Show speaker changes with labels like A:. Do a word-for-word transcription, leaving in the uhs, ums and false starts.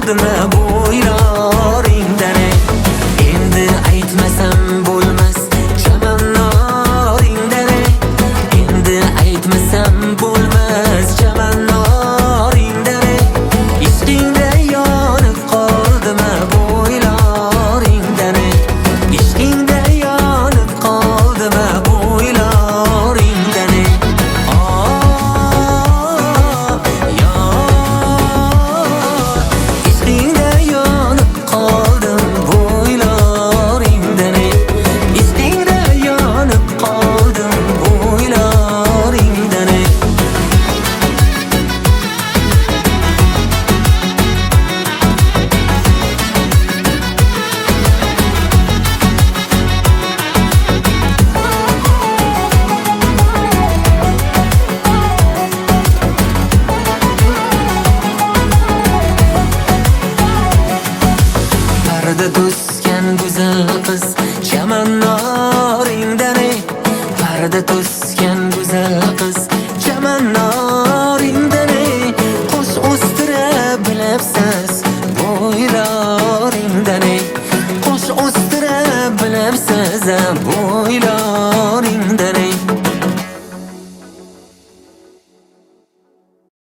A: qoldimi bo'ylaringdan? Endi aytmasam bo'lmas chamanlaringdan. Endi aytmasam bo'lmas chamanlaringdan. Ishqingda yonib qoldimi bo'ylaringdan? Ishqingda yonib qoldimi bo'ylaringdan? Ishqingda yonib qoldim bo'ylaringdan. Ishqingda yonib qoldim bo'ylaringdan. Parda to'sgan go'zal qiz chamanlaringdan. Parda to'sgan go'zal qiz chamanlaringdan. Qo'sh o'stira bilibsiz bo'ylaringdan. Qo'sh o'stira bilibsiz bo'ylaringdan.